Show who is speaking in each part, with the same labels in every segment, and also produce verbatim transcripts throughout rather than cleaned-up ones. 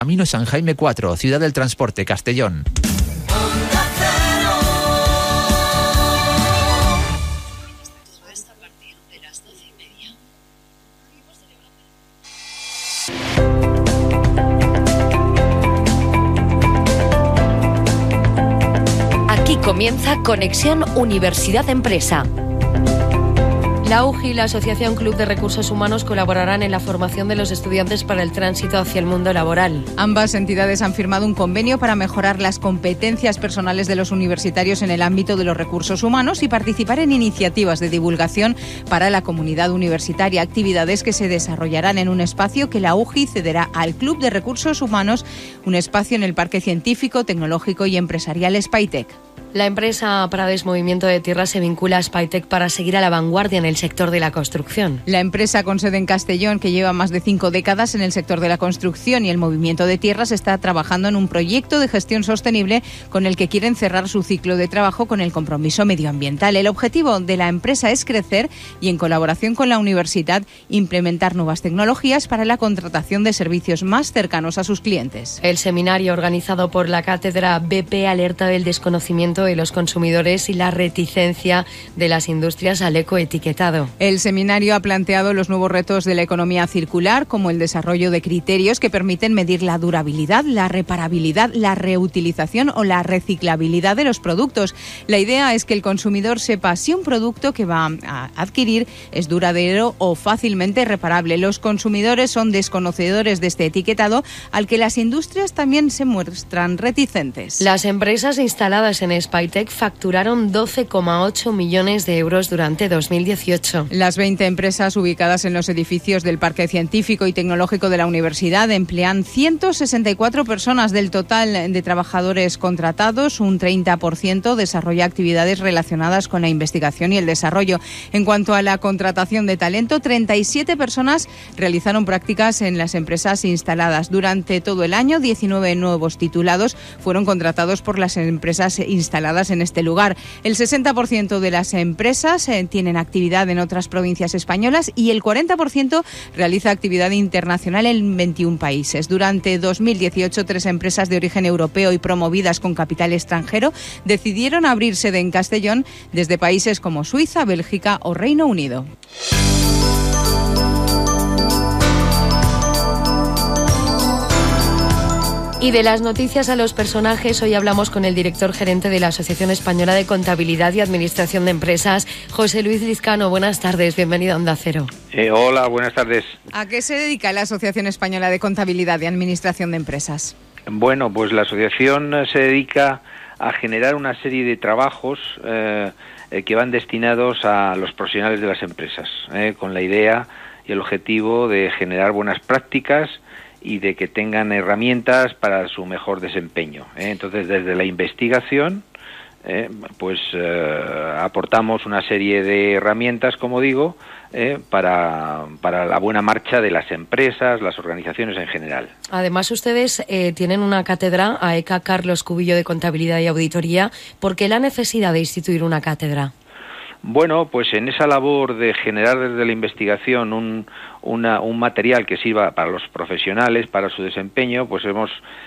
Speaker 1: Camino San Jaime cuatro, Ciudad del Transporte, Castellón.
Speaker 2: Aquí comienza Conexión Universidad Empresa. La U G I y la Asociación Club de Recursos Humanos colaborarán en la formación de los estudiantes para el tránsito hacia el mundo laboral.
Speaker 3: Ambas entidades han firmado un convenio para mejorar las competencias personales de los universitarios en el ámbito de los recursos humanos y participar en iniciativas de divulgación para la comunidad universitaria, actividades que se desarrollarán en un espacio que la U G I cederá al Club de Recursos Humanos, un espacio en el Parque Científico, Tecnológico y Empresarial Spytec.
Speaker 2: La empresa Prades Movimiento de Tierras se vincula a Spytec para seguir a la vanguardia en el sector de la construcción.
Speaker 3: La empresa con sede en Castellón, que lleva más de cinco décadas en el sector de la construcción y el movimiento de tierras, está trabajando en un proyecto de gestión sostenible con el que quieren cerrar su ciclo de trabajo con el compromiso medioambiental. El objetivo de la empresa es crecer y, en colaboración con la universidad, implementar nuevas tecnologías para la contratación de servicios más cercanos a sus clientes.
Speaker 2: El seminario organizado por la cátedra B P alerta del desconocimiento de los consumidores y la reticencia de las industrias al ecoetiquetado.
Speaker 3: El seminario ha planteado los nuevos retos de la economía circular, como el desarrollo de criterios que permiten medir la durabilidad, la reparabilidad, la reutilización o la reciclabilidad de los productos. La idea es que el consumidor sepa si un producto que va a adquirir es duradero o fácilmente reparable. Los consumidores son desconocedores de este etiquetado, al que las industrias también se muestran reticentes.
Speaker 2: Las empresas instaladas en Spytec facturaron doce coma ocho millones de euros durante dos mil dieciocho.
Speaker 3: Las veinte empresas ubicadas en los edificios del Parque Científico y Tecnológico de la Universidad emplean ciento sesenta y cuatro personas. Del total de trabajadores contratados, un treinta por ciento desarrolla actividades relacionadas con la investigación y el desarrollo. En cuanto a la contratación de talento, treinta y siete personas realizaron prácticas en las empresas instaladas. Durante todo el año, diecinueve nuevos titulados fueron contratados por las empresas instaladas en este lugar. El sesenta por ciento de las empresas eh, tienen actividad en otras provincias españolas y el cuarenta por ciento realiza actividad internacional en veintiún países. Durante dos mil dieciocho, tres empresas de origen europeo y promovidas con capital extranjero decidieron abrir sede en Castellón desde países como Suiza, Bélgica o Reino Unido.
Speaker 2: Y de las noticias a los personajes, hoy hablamos con el director gerente de la Asociación Española de Contabilidad y Administración de Empresas, José Luis Lizcano. Buenas tardes, bienvenido a Onda Cero.
Speaker 4: Eh, hola, buenas tardes.
Speaker 3: ¿A qué se dedica la Asociación Española de Contabilidad y Administración de Empresas?
Speaker 4: Bueno, pues la asociación se dedica a generar una serie de trabajos eh, eh, que van destinados a los profesionales de las empresas, eh, con la idea y el objetivo de generar buenas prácticas y de que tengan herramientas para su mejor desempeño, ¿eh? Entonces, desde la investigación, eh, pues eh, aportamos una serie de herramientas, como digo, eh, para, para la buena marcha de las empresas, las organizaciones en general.
Speaker 2: Además, ustedes eh, tienen una cátedra, A E C A Carlos Cubillo de Contabilidad y Auditoría. ¿Por qué la necesidad de instituir una cátedra?
Speaker 4: Bueno, pues en esa labor de generar desde la investigación un, una, un material que sirva para los profesionales, para su desempeño, pues hemos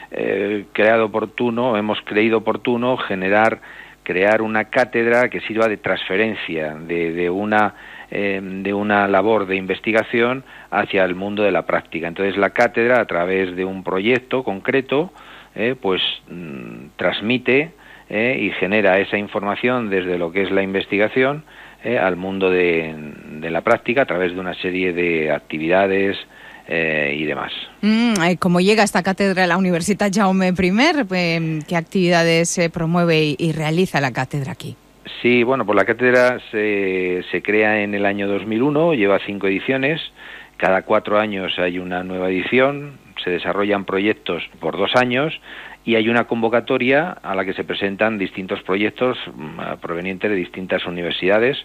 Speaker 4: eh, creado oportuno, hemos creído oportuno generar, crear una cátedra que sirva de transferencia de, de una eh, de una labor de investigación hacia el mundo de la práctica. Entonces, la cátedra, a través de un proyecto concreto, eh, pues mmm, transmite Eh, y genera esa información desde lo que es la investigación eh, al mundo de, de la práctica a través de una serie de actividades eh, y demás.
Speaker 3: Mm, ¿Cómo llega esta cátedra a la Universitat Jaume primero? Eh, ¿Qué actividades se promueve y, y realiza la cátedra aquí?
Speaker 4: Sí, bueno, pues la cátedra se, se crea en el año dos mil uno, lleva cinco ediciones, cada cuatro años hay una nueva edición, se desarrollan proyectos por dos años y hay una convocatoria a la que se presentan distintos proyectos uh, provenientes de distintas universidades.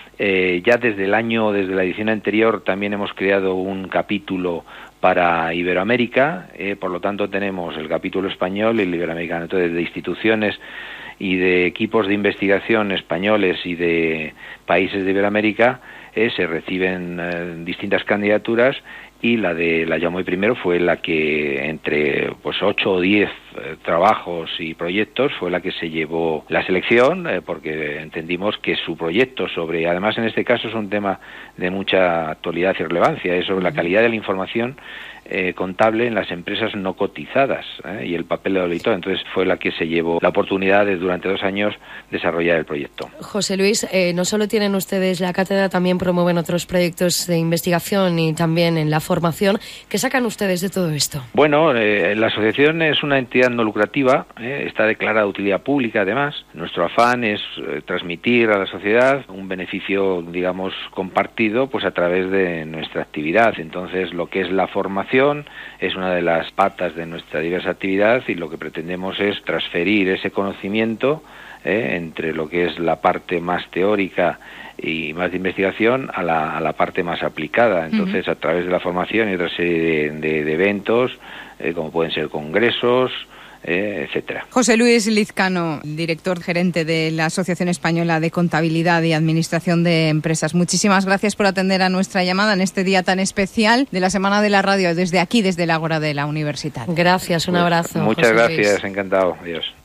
Speaker 4: Eh, ya desde el año, desde la edición anterior, también hemos creado un capítulo para Iberoamérica, eh, por lo tanto tenemos el capítulo español y el iberoamericano. Entonces, de instituciones y de equipos de investigación españoles y de países de Iberoamérica eh, se reciben eh, distintas candidaturas y la de la Jaume primero fue la que entre pues ocho o diez eh, trabajos y proyectos fue la que se llevó la selección, eh, porque entendimos que su proyecto sobre, además en este caso es un tema de mucha actualidad y relevancia, es sobre la calidad de la información eh, contable en las empresas no cotizadas eh, y el papel de auditor. Entonces fue la que se llevó la oportunidad de durante dos años desarrollar el proyecto.
Speaker 2: José Luis, eh, no solo tienen ustedes la cátedra, también promueven otros proyectos de investigación y también en la formación. ¿Qué sacan ustedes de todo esto?
Speaker 4: Bueno, eh, la asociación es una entidad no lucrativa, eh, está declarada de utilidad pública además. Nuestro afán es eh, transmitir a la sociedad un beneficio, digamos, compartido pues a través de nuestra actividad. Entonces, lo que es la formación es una de las patas de nuestra diversa actividad y lo que pretendemos es transferir ese conocimiento eh, entre lo que es la parte más teórica y más de investigación a la, a la parte más aplicada. Entonces, uh-huh. a través de la formación y otra serie de, de, de eventos, eh, como pueden ser congresos, Eh, etcétera.
Speaker 3: José Luis Lizcano, director gerente de la Asociación Española de Contabilidad y Administración de Empresas. Muchísimas gracias por atender a nuestra llamada en este día tan especial de la Semana de la Radio, desde aquí, desde el Ágora de la Universidad.
Speaker 2: Gracias, un abrazo.
Speaker 4: Pues, muchas
Speaker 2: José
Speaker 4: gracias,
Speaker 2: Luis.
Speaker 4: Encantado. Adiós.